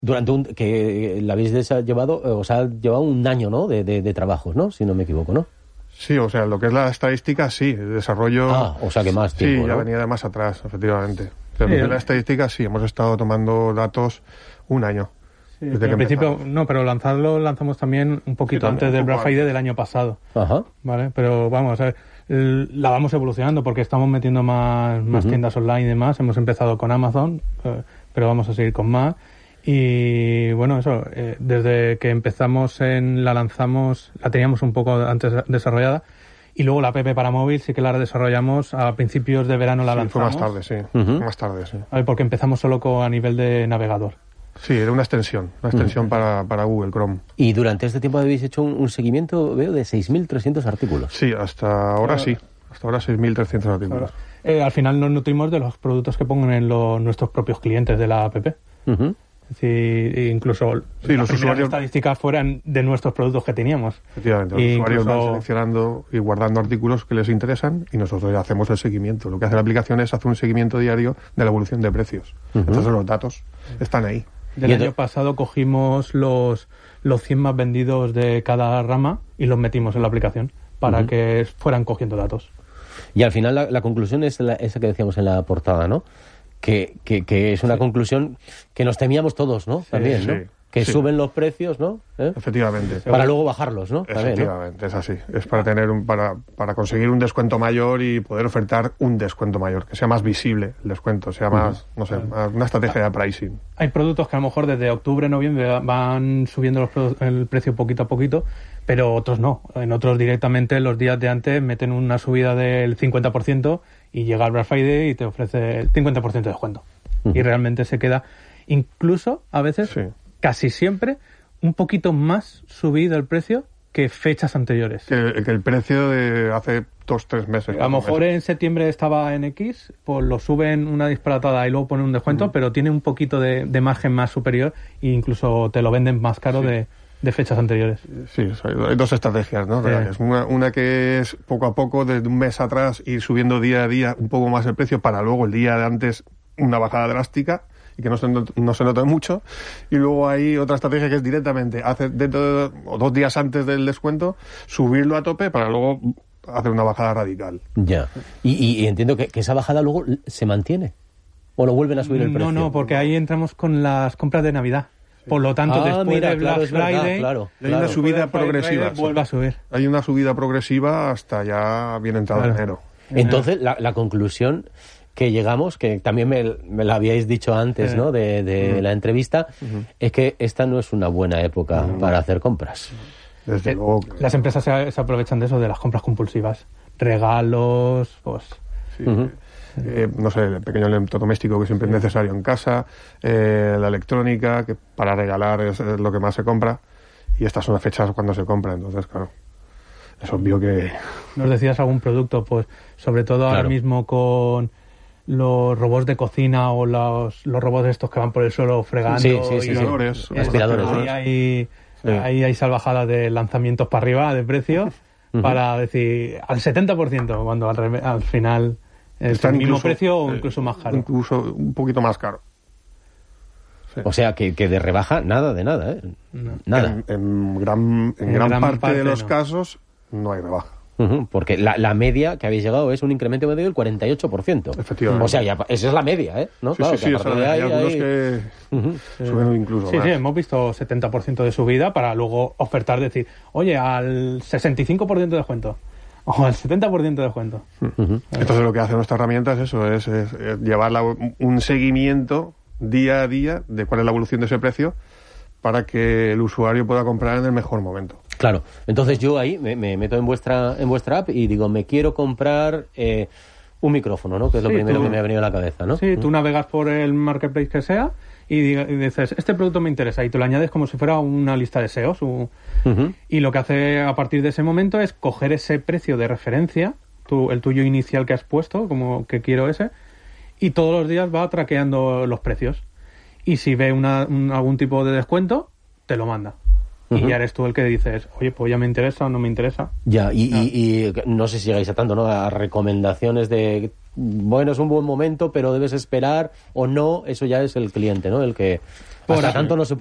Durante que la habéis llevado, os ha llevado un año, ¿no? De trabajos, ¿no? Si no me equivoco, ¿no? Sí, o sea, lo que es la estadística, sí, el desarrollo... o sea que más tiempo, sí, ya ¿no? venía de más atrás, efectivamente. Pero lo que es la estadística, sí, hemos estado tomando datos un año. Sí, desde que principio, no, pero lanzamos también un poquito antes del Black Friday del año pasado. Ajá. ¿Vale? Pero vamos a ver, la vamos evolucionando porque estamos metiendo más tiendas online y demás. Hemos empezado con Amazon, pero vamos a seguir con más. Y bueno, eso, desde que empezamos la lanzamos, la teníamos un poco antes desarrollada. Y luego la app para móvil sí que la desarrollamos a principios de verano, la lanzamos. Fue más tarde, sí. Más tarde, sí. Porque empezamos solo a nivel de navegador. Sí, era una extensión para Google Chrome. Y durante este tiempo habéis hecho un seguimiento, veo, de 6.300 artículos. Sí, hasta ahora sí. Hasta ahora 6.300 artículos. Al final nos nutrimos de los productos que pongan nuestros propios clientes de la app. Es decir, incluso los usuarios estadísticas fueran de nuestros productos que teníamos. Efectivamente, los usuarios van seleccionando y guardando artículos que les interesan y nosotros ya hacemos el seguimiento. Lo que hace la aplicación es hacer un seguimiento diario de la evolución de precios. Entonces los datos están ahí. Del año pasado cogimos los 100 más vendidos de cada rama y los metimos en la aplicación para que fueran cogiendo datos. Y al final la conclusión es esa que decíamos en la portada, ¿no? Que es una conclusión que nos temíamos todos, ¿no? También, ¿no? Que suben los precios, ¿no? Efectivamente. Para luego bajarlos, ¿no? Efectivamente, ¿no? Es así. Es para tener para conseguir un descuento mayor y poder ofertar un descuento mayor, que sea más visible el descuento, sea más, no sé, una estrategia de pricing. Hay productos que a lo mejor desde octubre, noviembre van subiendo el precio poquito a poquito, pero otros no. En otros directamente los días de antes meten una subida del 50% y llega el Black Friday y te ofrece el 50% de descuento. Y realmente se queda, incluso a veces, casi siempre, un poquito más subido el precio que fechas anteriores. Que el precio de hace 2-3 meses. A lo mejor en septiembre estaba en X, pues lo suben una disparatada y luego ponen un descuento, pero tiene un poquito de margen más superior e incluso te lo venden más caro de fechas anteriores. Sí, hay dos estrategias, ¿no? Es una que es poco a poco, desde un mes atrás, ir subiendo día a día un poco más el precio para luego el día de antes una bajada drástica y que no se note mucho. Y luego hay otra estrategia que es directamente, o 2 días antes del descuento, subirlo a tope para luego hacer una bajada radical. Ya. Y entiendo que esa bajada luego se mantiene. ¿O lo vuelven a subir el precio? No, porque ahí entramos con las compras de Navidad. Por lo tanto, después de Black Friday, hay una subida progresiva. Vuelve a subir. Hay una subida progresiva hasta ya bien entrado enero. Entonces, la conclusión que llegamos, que también me la habíais dicho antes, ¿no? de la entrevista, es que esta no es una buena época para hacer compras. Desde luego que... Las empresas se aprovechan de eso, de las compras compulsivas. Regalos, pues... Sí. No sé, el pequeño electrodoméstico que siempre es necesario en casa, la electrónica, que para regalar es lo que más se compra, y estas son las fechas cuando se compra, entonces, claro, es obvio que... ¿Nos decías algún producto? Pues sobre todo ahora mismo con los robots de cocina o los robots estos que van por el suelo fregando. Aspiradores. Ahí hay salvajadas de lanzamientos para arriba de precio para decir al 70%, cuando al final... ¿Es el mismo precio o incluso más caro? Incluso un poquito más caro. Sí. O sea, que de rebaja nada de nada, ¿eh? No. Nada. En gran parte de los casos no hay rebaja. Porque la media que habéis llegado es un incremento medio del 48%. Efectivamente. O sea, esa es la media, ¿eh? ¿No? Sí, hay algunos que suben incluso más. Sí, hemos visto 70% de subida para luego ofertar, decir, oye, al 65% de descuento. O al 70% de descuento. Entonces lo que hace nuestra herramienta es eso, es llevar un seguimiento día a día de cuál es la evolución de ese precio para que el usuario pueda comprar en el mejor momento. Claro. Entonces yo ahí me meto en vuestra app y digo, me quiero comprar un micrófono, ¿no? Que es lo primero que me ha venido a la cabeza, ¿no? Sí, tú navegas por el marketplace que sea y dices, este producto me interesa, y tú lo añades como si fuera una lista de SEOs. Y lo que hace a partir de ese momento es coger ese precio de referencia, el tuyo inicial que has puesto, como que quiero ese, y todos los días va traqueando los precios. Y si ve algún tipo de descuento, te lo manda. y ya eres tú el que dices, oye, pues ya me interesa o no me interesa. Ya, y no sé si llegáis a tanto, ¿no? A recomendaciones de, bueno, es un buen momento, pero debes esperar o no, eso ya es el cliente, ¿no? El que hasta tanto no se puede